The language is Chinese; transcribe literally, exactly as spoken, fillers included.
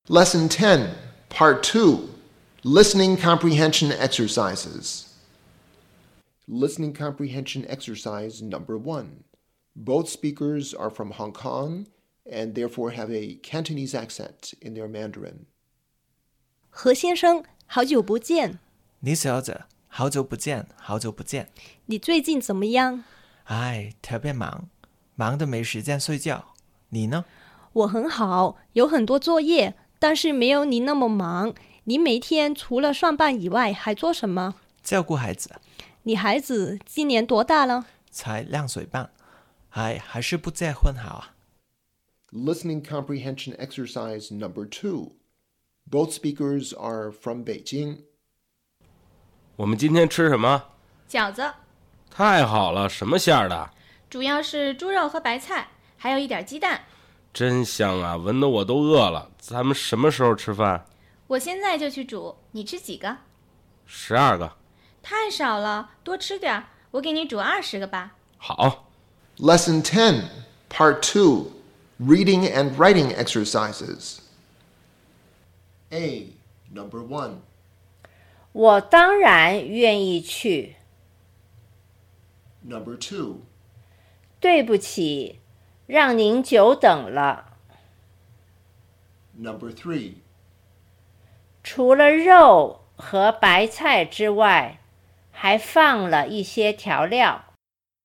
Lesson ten, Part two, Listening Comprehension Exercises. Listening Comprehension Exercise number one. Both speakers are from Hong Kong and therefore have a Cantonese accent in their Mandarin. 何先生，好久不见。 李小姐，好久不见，好久不见。 你最近怎么样？ 哎，特别忙，忙得没时间睡觉。你呢？ 我很好，有很多作业，但是没有你那么忙。你每天除了上班以外还做什么？ 照顾孩子。 你孩子今年多大了？ 才两岁半。哎，还是不结婚好啊。 Listening Comprehension Exercise number two. Both speakers are from Beijing. 我们今天吃什么？ 饺子。 太好了，什么馅儿的？ 主要是猪肉和白菜，还有一点鸡蛋。 真香啊，闻得我都饿了。咱们什么时候吃饭？ 我现在就去煮，你吃几个？ 十二个。 太少了，多吃点，我给你煮二十个吧。 好。 Lesson ten, Part two, Reading and Writing Exercises. A. Number one. 我当然愿意去。 Number two. 对不起，让您久等了。 Number three. 除了肉和白菜之外，还放了一些调料。